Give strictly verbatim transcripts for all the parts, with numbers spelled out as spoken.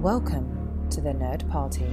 Welcome to the Nerd Party.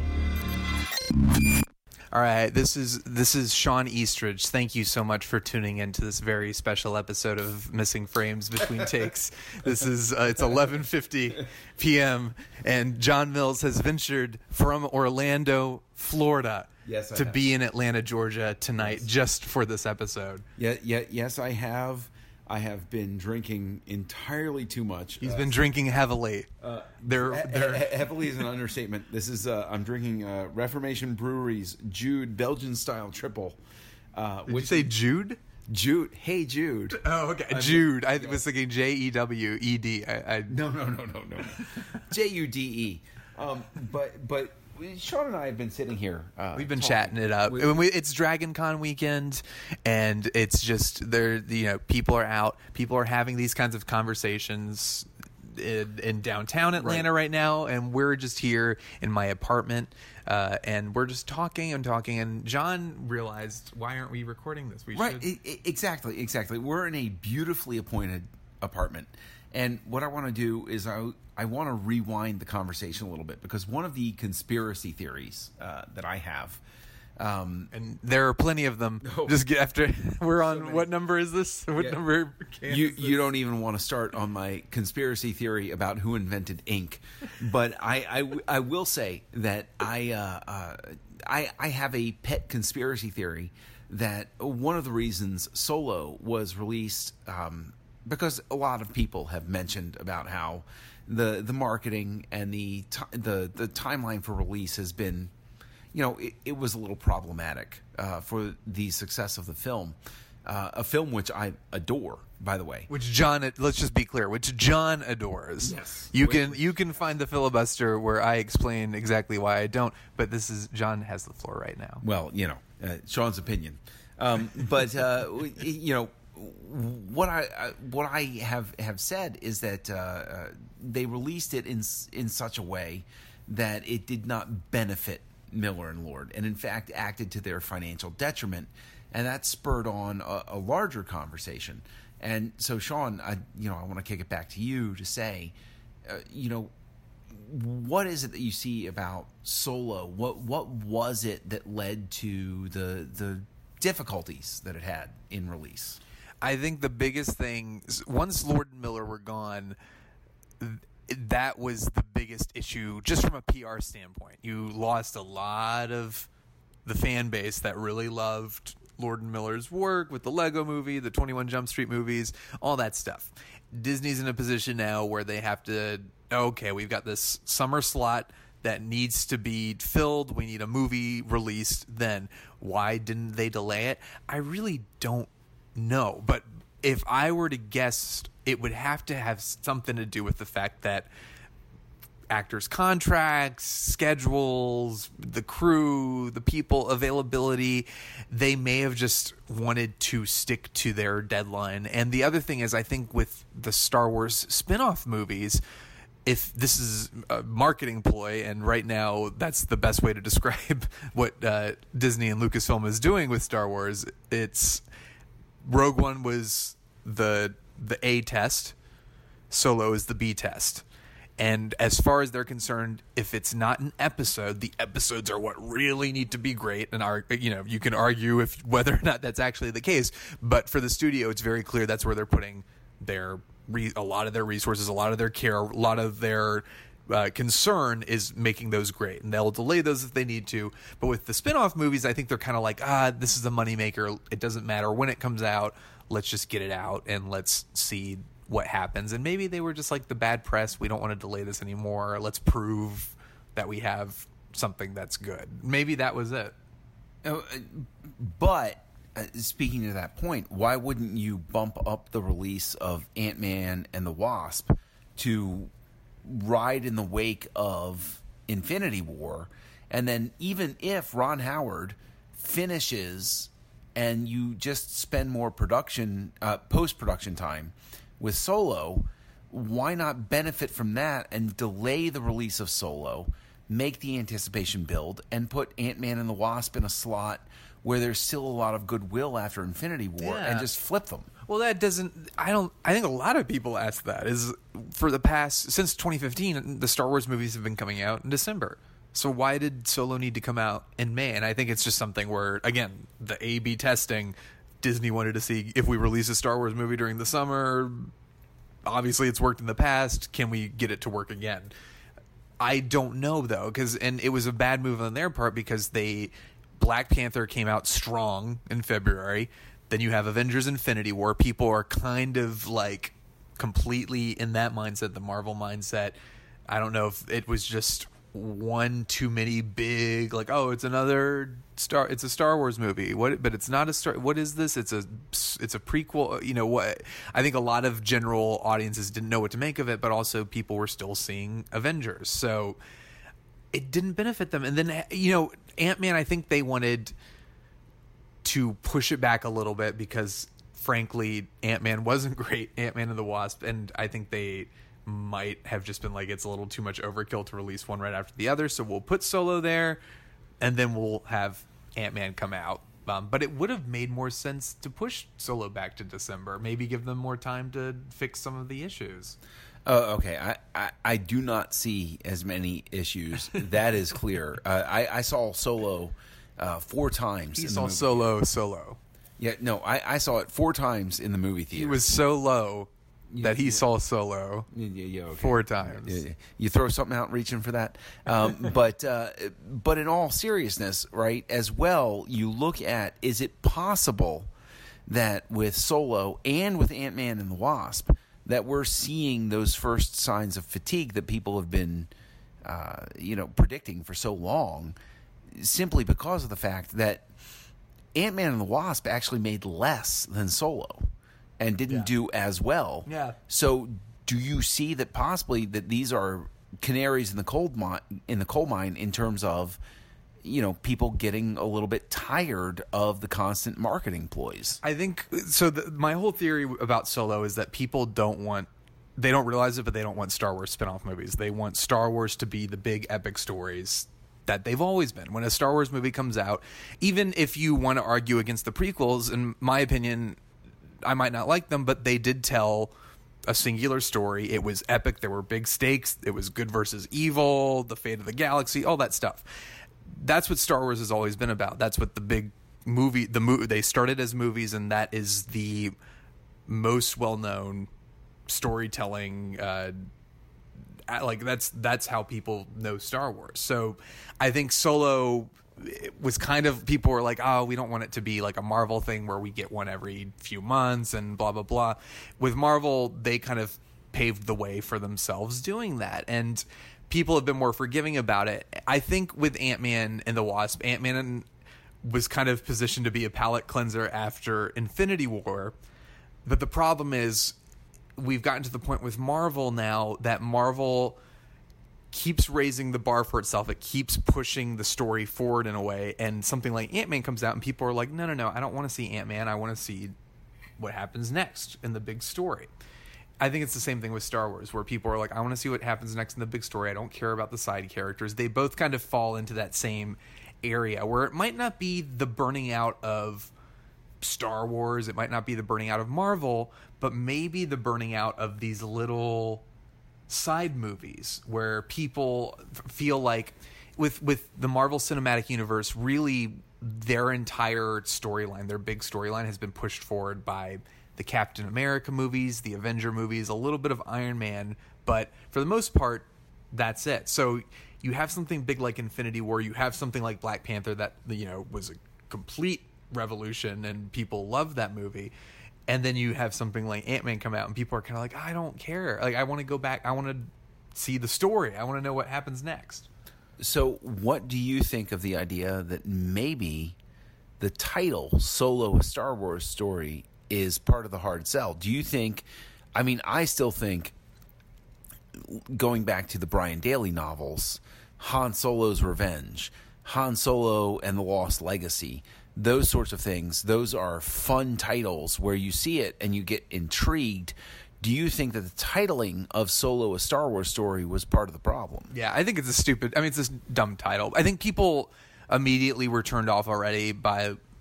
All right, this is this is Sean Eastridge. Thank you so much for tuning in to this very special episode of Missing Frames Between Takes. This is uh, it's eleven fifty p.m. and John Mills has ventured from Orlando, Florida, yes, I to have. be in Atlanta, Georgia tonight Yes. just for this episode. Yeah, yeah, yes, I have. I have been drinking entirely too much. He's uh, been drinking heavily. Uh, they're, he- they're, he- heavily is an understatement. This is uh, I'm drinking uh, Reformation Brewery's Jude Belgian style triple. Uh, did you say Jude? Jude? Hey Jude. Oh, okay. I'm- Jude. I was thinking J E W E D. I, I, No, no, no, no, no. J U D E. Um, but but Sean and I have been sitting here. Uh, We've been talking. chatting it up. We- When we, it's Dragon Con weekend, and it's just there. You know, people are out. People are having these kinds of conversations in, in downtown Atlanta right. right now, and we're just here in my apartment, uh, and we're just talking and talking. And John realized, why aren't we recording this? We Right, should. e- e- exactly, exactly. We're in a beautifully appointed apartment, and what I want to do is I I want to rewind the conversation a little bit, because one of the conspiracy theories uh, that I have, um, And there are plenty of them. Oh. Just get after. We're on. many. What number is this? What Yeah. number? can you is this? you don't even want to start on my conspiracy theory about who invented ink, but I I, w- I will say that I uh, uh, I I have a pet conspiracy theory that one of the reasons Solo was released, um, because a lot of people have mentioned about how the the marketing and the ti the the timeline for release has been, you know, it, it was a little problematic uh, for the success of the film. Uh, a film which I adore, by the way. Which John, let's just be clear, which John adores. Yes. You Wait, can wait. you can find the filibuster where I explain exactly why I don't. But this is John has the floor right now. Well, you know, uh, Sean's opinion. Um, but uh, you know, what I uh, what I have have said is that uh, uh, they released it in s- in such a way that it did not benefit Miller and Lord, and in fact acted to their financial detriment, and that spurred on a, a larger conversation. And so, Sean, I you know I want to kick it back to you to say, uh, you know, what is it that you see about Solo? What what was it that led to the the difficulties that it had in release? I think the biggest thing, once Lord and Miller were gone, that was the biggest issue, just from a P R standpoint. You lost a lot of the fan base that really loved Lord and Miller's work with the Lego movie, the twenty-one Jump Street movies, all that stuff. Disney's in a position now where they have to, okay, we've got this summer slot that needs to be filled. We need a movie released then. Why didn't they delay it? I really don't know. But if I were to guess, it would have to have something to do with the fact that actors' contracts, schedules, the crew, the people, availability, they may have just wanted to stick to their deadline. And the other thing is, I think with the Star Wars spin-off movies, if this is a marketing ploy, and right now that's the best way to describe what uh, Disney and Lucasfilm is doing with Star Wars, it's Rogue One was the the A test, Solo is the B test. And as far as they're concerned, if it's not an episode, the episodes are what really need to be great. And are, you know, you can argue if whether or not that's actually the case. But for the studio, it's very clear that's where they're putting their re- a lot of their resources, a lot of their care, a lot of their uh, concern is making those great. And they'll delay those if they need to. But with the spin-off movies, I think they're kind of like, ah, this is a moneymaker. It doesn't matter when it comes out. Let's just get it out and let's see what happens. And maybe they were just like, the bad press, we don't want to delay this anymore, let's prove that we have something that's good. Maybe that was it. Uh, but uh, speaking to that point, why wouldn't you bump up the release of Ant-Man and the Wasp to ride in the wake of Infinity War? And then even if Ron Howard finishes and you just spend more production, uh, post-production time with Solo, why not benefit from that and delay the release of Solo, make the anticipation build, and put Ant-Man and the Wasp in a slot where there's still a lot of goodwill after Infinity War Yeah. and just flip them. Well, that doesn't. I don't. I think a lot of people ask that. Is for the past since twenty fifteen, the Star Wars movies have been coming out in December. So why did Solo need to come out in May? And I think it's just something where, again, the A B testing. Disney wanted to see if we release a Star Wars movie during the summer. Obviously, it's worked in the past. Can we get it to work again? I don't know though, because and it was a bad move on their part because they Black Panther came out strong in February. Then you have Avengers Infinity War. People are kind of like completely in that mindset, the Marvel mindset. I don't know if it was just one too many big, like, oh, it's another Star, it's a Star Wars movie. What? But it's not a Star. What is this? It's a, it's a prequel. You know what? I think a lot of general audiences didn't know what to make of it, but also people were still seeing Avengers, so it didn't benefit them. And then, you know, Ant-Man, I think they wanted to push it back a little bit because, frankly, Ant-Man wasn't great. Ant-Man and the Wasp, and I think they might have just been like, it's a little too much overkill to release one right after the other, so we'll put Solo there, and then we'll have Ant-Man come out. Um, but it would have made more sense to push Solo back to December, maybe give them more time to fix some of the issues. Oh, okay. I, I, I do not see as many issues. That is clear. Uh, I, I saw Solo uh, four times. He in the saw movie. Solo solo. Yeah, no, I, I saw it four times in the movie theater. He was so low that he yeah. saw Solo Yeah, yeah, yeah, okay. four times. Yeah, yeah. You throw something out reaching for that. Um, but uh, but in all seriousness, right, as well, you look at, is it possible that with Solo and with Ant-Man and the Wasp, that we're seeing those first signs of fatigue that people have been, uh, you know, predicting for so long, simply because of the fact that Ant-Man and the Wasp actually made less than Solo and didn't Yeah. do as well. Yeah. So do you see that possibly that these are canaries in the coal mine, in the coal mine in terms of, you know, people getting a little bit tired of the constant marketing ploys? I think so. The, my whole theory about Solo is that people don't want, they don't realize it, but they don't want Star Wars spin-off movies. They want Star Wars to be the big epic stories that they've always been. When a Star Wars movie comes out, even if you want to argue against the prequels, in my opinion, I might not like them, but they did tell a singular story. It was epic. There were big stakes. It was good versus evil, the fate of the galaxy, all that stuff. That's what Star Wars has always been about. That's what the big movie, the movie, they started as movies, and that is the most well-known storytelling. Uh, like that's that's how people know Star Wars. So I think Solo was kind of, people were like, oh, we don't want it to be like a Marvel thing where we get one every few months and blah blah blah. With Marvel, they kind of paved the way for themselves doing that, and people have been more forgiving about it. I think with Ant-Man and the Wasp, Ant-Man was kind of positioned to be a palate cleanser after Infinity War. But the problem is we've gotten to the point with Marvel now that Marvel keeps raising the bar for itself. It keeps pushing the story forward in a way. And something like Ant-Man comes out and people are like, no, no, no, I don't want to see Ant-Man. I want to see what happens next in the big story. I think it's the same thing with Star Wars, where people are like, I want to see what happens next in the big story. I don't care about the side characters. They both kind of fall into that same area where it might not be the burning out of Star Wars. It might not be the burning out of Marvel, but maybe the burning out of these little side movies where people f- feel like with, with the Marvel Cinematic Universe, really their entire storyline, their big storyline has been pushed forward by the Captain America movies, the Avenger movies, a little bit of Iron Man, but for the most part, that's it. So you have something big like Infinity War, you have something like Black Panther that, you know, was a complete revolution and people loved that movie. And then you have something like Ant-Man come out and people are kind of like, I don't care. Like, I want to go back. I want to see the story. I want to know what happens next. So what do you think of the idea that maybe the title, Solo, a Star Wars story, is part of the hard sell? Do you think, I mean, I still think, going back to the Brian Daley novels, Han Solo's Revenge, Han Solo and the Lost Legacy, those sorts of things, those are fun titles where you see it and you get intrigued. Do you think that the titling of Solo, a Star Wars story, was part of the problem? Yeah, I think it's a stupid, I mean, it's a dumb title. I think people immediately were turned off already by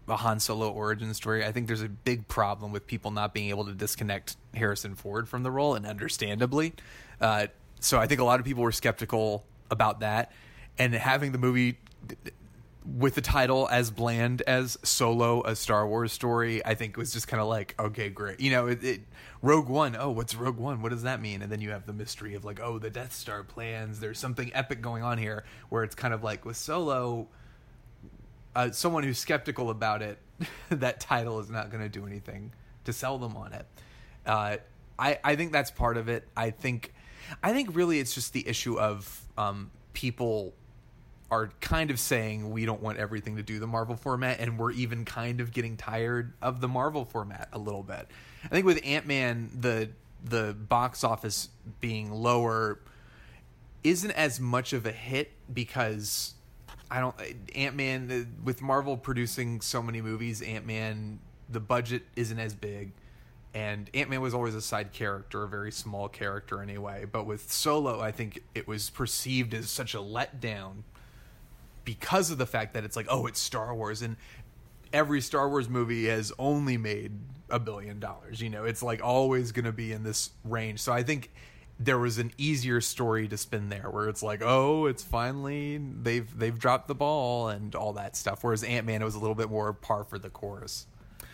a Han Solo origin story. I think there's a big problem with people not being able to disconnect Harrison Ford from the role, and understandably. Uh, so I think a lot of people were skeptical about that, and having the movie with the title as bland as Solo, a Star Wars story, I think was just kind of like, okay, great. You know, it, it, Rogue One, oh, what's Rogue One? What does that mean? And then you have the mystery of like, oh, the Death Star plans. There's something epic going on here, where it's kind of like with Solo, uh, someone who's skeptical about it, that title is not going to do anything to sell them on it. Uh, I, I think that's part of it. I think, I think really it's just the issue of um, people are kind of saying we don't want everything to do the Marvel format, and we're even kind of getting tired of the Marvel format a little bit. I think with Ant-Man, the the box office being lower isn't as much of a hit because I don't Ant-Man with Marvel producing so many movies, Ant-Man, the budget isn't as big, and Ant-Man was always a side character, a very small character anyway. But with Solo, I think it was perceived as such a letdown because of the fact that it's like, oh, it's Star Wars, and every Star Wars movie has only made a billion dollars. You know, it's like always going to be in this range. So I think there was an easier story to spin there, where it's like, oh, it's finally they've they've dropped the ball and all that stuff. Whereas Ant-Man, it was a little bit more par for the course.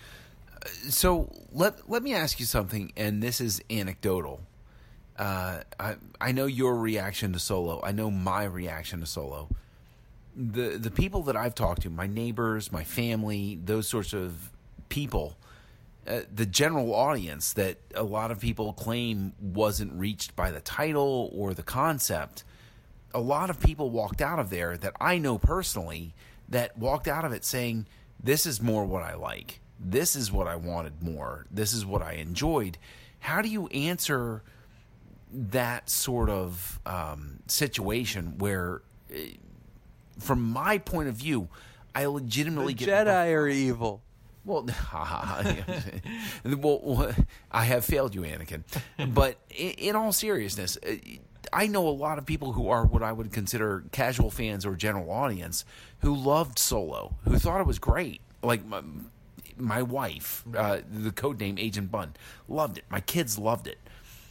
So let let me ask you something, and this is anecdotal. Uh, I I know your reaction to Solo. I know my reaction to Solo. The the people that I've talked to, my neighbors, my family, those sorts of people, uh, the general audience that a lot of people claim wasn't reached by the title or the concept, a lot of people walked out of there that I know personally that walked out of it saying, this is more what I like. This is what I wanted more. This is what I enjoyed. How do you answer that sort of um, situation where... Uh, from my point of view, I legitimately the get... Jedi are evil. Well, well, I have failed you, Anakin. But in, in all seriousness, I know a lot of people who are what I would consider casual fans or general audience who loved Solo, who thought it was great. Like my, my wife, uh, the codename Agent Bunn, loved it. My kids loved it.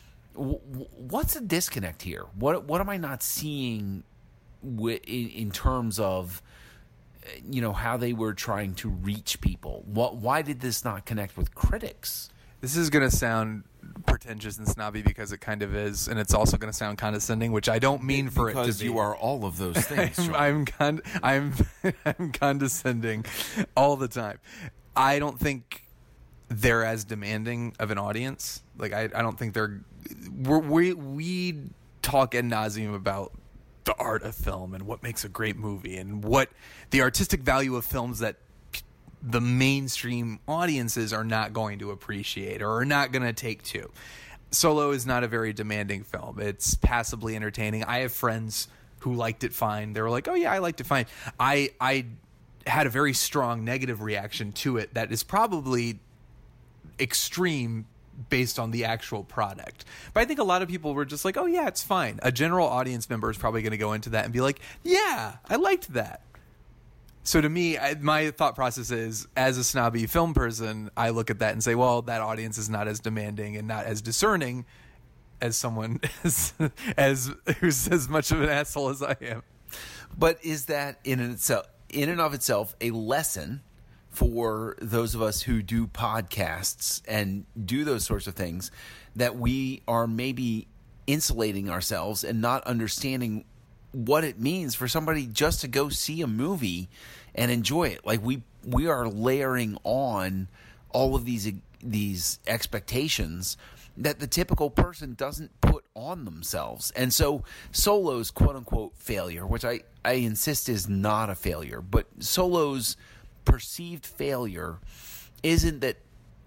What's the disconnect here? What what am I not seeing in, in terms of, you know, how they were trying to reach people? What, why did this not connect with critics? This is going to sound pretentious and snobby because it kind of is, and it's also going to sound condescending, which I don't mean for because it to be. Because you are all of those things. I'm I'm, con- I'm I'm condescending all the time. I don't think they're as demanding of an audience. Like I, I don't think they're. We're, we we talk ad nauseum about the art of film and what makes a great movie and what the artistic value of films that p- the mainstream audiences are not going to appreciate or are not going to take to. Solo is not a very demanding film. It's passably entertaining. I have friends who liked it fine. They were like, oh yeah, I liked it fine. I I had a very strong negative reaction to it that is probably extreme based on the actual product. But I think a lot of people were just like, oh yeah, it's fine. A general audience member is probably going to go into that and be like, yeah, I liked that. So to me, I, my thought process is, as a snobby film person, I look at that and say, well, that audience is not as demanding and not as discerning as someone as, as who's as much of an asshole as I am. But is that in and itself, in and of itself, a lesson for those of us who do podcasts and do those sorts of things, that we are maybe insulating ourselves and not understanding what it means for somebody just to go see a movie and enjoy it? Like we we are layering on all of these these expectations that the typical person doesn't put on themselves. And so Solo's quote-unquote failure, which I, I insist is not a failure, but Solo's perceived failure isn't that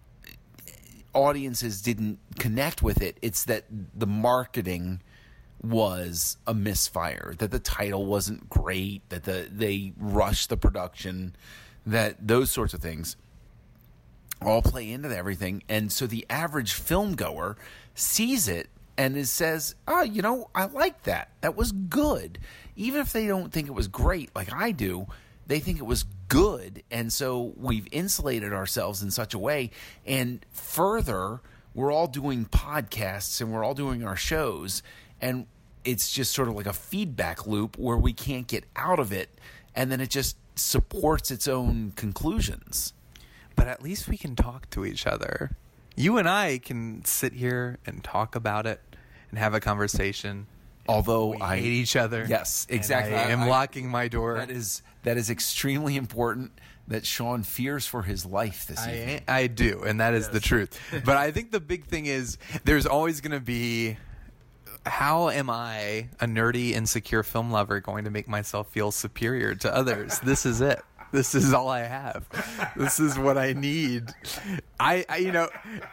audiences didn't connect with it. It's that the marketing was a misfire, that the title wasn't great, that the they rushed the production, that those sorts of things all play into everything. And so the average film goer sees it and is, says, oh, you know, I like that. That was good. Even if they don't think it was great like I do, they think it was good, and so we've insulated ourselves in such a way. And further, we're all doing podcasts and we're all doing our shows, and it's just sort of like a feedback loop where we can't get out of it, and then it just supports its own conclusions. But at least we can talk to each other. You and I can sit here and talk about it and have a conversation. Although we I hate each other. Yes, exactly. I am I, locking my door. That is that is extremely important. That Sean fears for his life this evening. I, I do, and that is yes. the truth. But I think the big thing is there's always going to be, how am I, a nerdy, insecure film lover, going to make myself feel superior to others? This is it. This is all I have. This is what I need. I, I you know,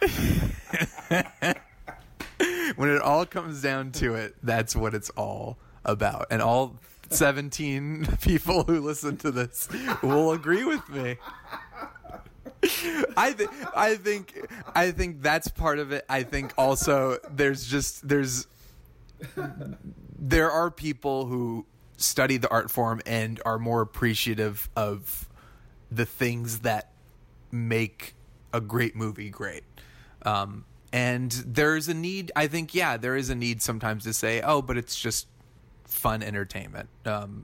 when it all comes down to it, that's what it's all about. And all seventeen people who listen to this will agree with me. I think I think I think that's part of it. I think also there's just there's there are people who study the art form and are more appreciative of the things that make a great movie great. Um, and there's a need, I think, yeah, there is a need sometimes to say, oh, but it's just fun entertainment. Um,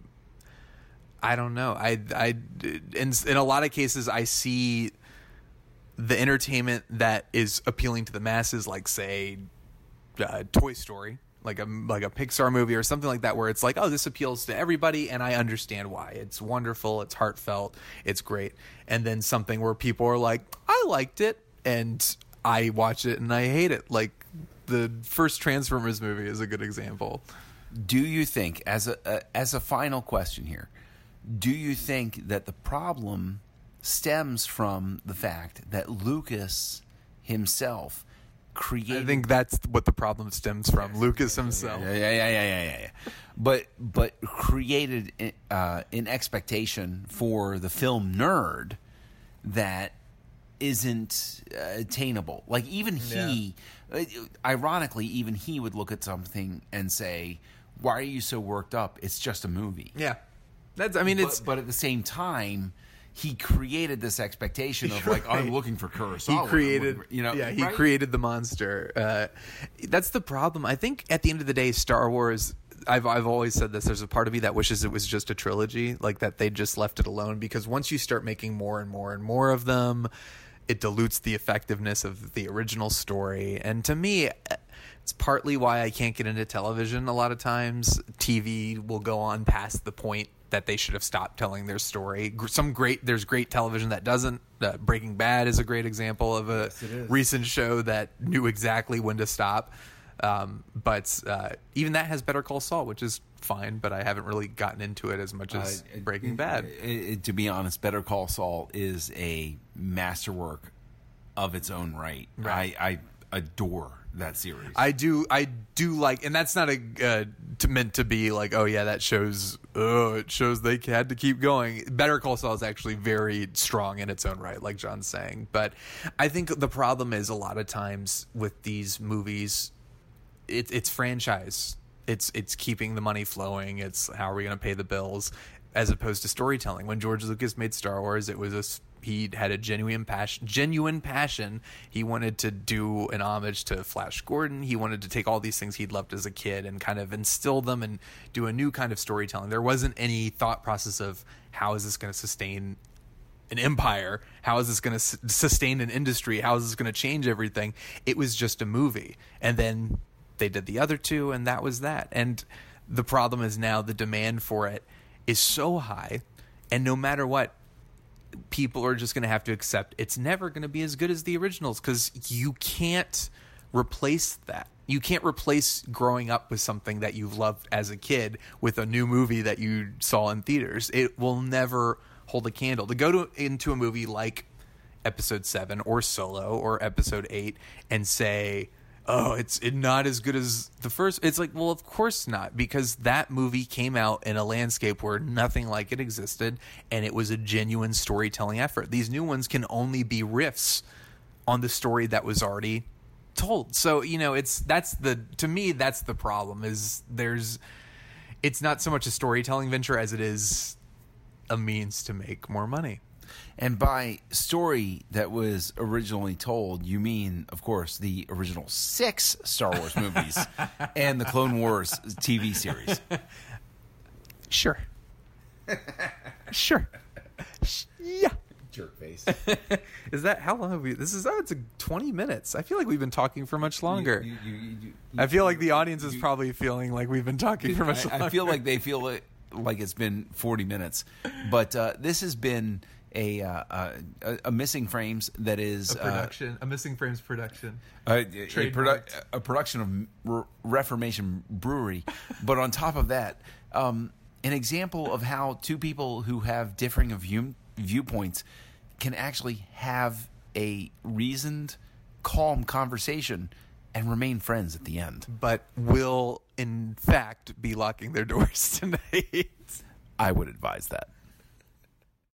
I don't know. I, I, in, in a lot of cases, I see the entertainment that is appealing to the masses, like, say, uh, Toy Story, like a, like a Pixar movie or something like that, where it's like, oh, this appeals to everybody, and I understand why. It's wonderful, it's heartfelt, it's great. And then something where people are like, I liked it, and I watch it and I hate it. Like the first Transformers movie is a good example. Do you think, as a uh, as a final question here, do you think that the problem stems from the fact that Lucas himself created? I think that's what the problem stems from. Yes. Lucas himself. Yeah, yeah, yeah, yeah, yeah, yeah. yeah. But but created uh, an expectation for the film nerd that isn't uh, attainable. Like even he, yeah. uh, ironically, even he would look at something and say, "Why are you so worked up? It's just a movie." Yeah, that's. I mean, but, it's. But at the same time, he created this expectation of like, right. I'm looking for Kurosawa. He created, for, you know, yeah, he right? created the monster. Uh, that's the problem. I think at the end of the day, Star Wars. I've I've always said this. There's a part of me that wishes it was just a trilogy, like that they just left it alone. Because once you start making more and more and more of them, it dilutes the effectiveness of the original story. And to me, it's partly why I can't get into television a lot of times. T V will go on past the point that they should have stopped telling their story. Some great, there's great television that doesn't. Uh, Breaking Bad is a great example of a yes, recent show that knew exactly when to stop. Um, but uh, even that has Better Call Saul, which is fine, but I haven't really gotten into it as much as uh, Breaking Bad. It, it, to be honest, Better Call Saul is a masterwork of its own right. Right. I, I adore that series. I do, I do like, and that's not a uh, to, meant to be like, oh yeah, that shows. Oh, it shows they had to keep going. Better Call Saul is actually very strong in its own right, like John's saying. But I think the problem is a lot of times with these movies, it, it's franchise. It's it's keeping the money flowing. It's how are we going to pay the bills, as opposed to storytelling. When George Lucas made Star Wars, it was a he had a genuine passion. Genuine passion. He wanted to do an homage to Flash Gordon. He wanted to take all these things he'd loved as a kid and kind of instill them and do a new kind of storytelling. There wasn't any thought process of how is this going to sustain an empire? How is this going to su- sustain an industry? How is this going to change everything? It was just a movie, and then they did the other two, and that was that. And the problem is now the demand for it is so high, and no matter what, people are just going to have to accept it's never going to be as good as the originals, because you can't replace that. You can't replace growing up with something that you've loved as a kid with a new movie that you saw in theaters. It will never hold a candle. To go to into a movie like Episode seven or Solo or Episode eight and say, oh, it's it not as good as the first. It's like, well, of course not, because that movie came out in a landscape where nothing like it existed, and it was a genuine storytelling effort. These new ones can only be riffs on the story that was already told. So, you know, it's that's the to me that's the problem. Is there's it's not so much a storytelling venture as it is a means to make more money. And by story that was originally told, you mean, of course, the original six Star Wars movies and the Clone Wars T V series. Sure. Sure. Yeah. Jerk face. Is that how long have we? This is oh, it's a twenty minutes. I feel like we've been talking for much longer. You, you, you, you, I feel like the audience is you, probably feeling like we've been talking for much I, longer. I feel like they feel it, like it's been forty minutes. But uh, this has been a, uh, a a missing frames that is a production, uh, a missing frames production, a, a, produ- a production of Re- Reformation Brewery. But on top of that, um, an example of how two people who have differing of view- viewpoints can actually have a reasoned, calm conversation and remain friends at the end. But will, in fact, be locking their doors tonight. I would advise that.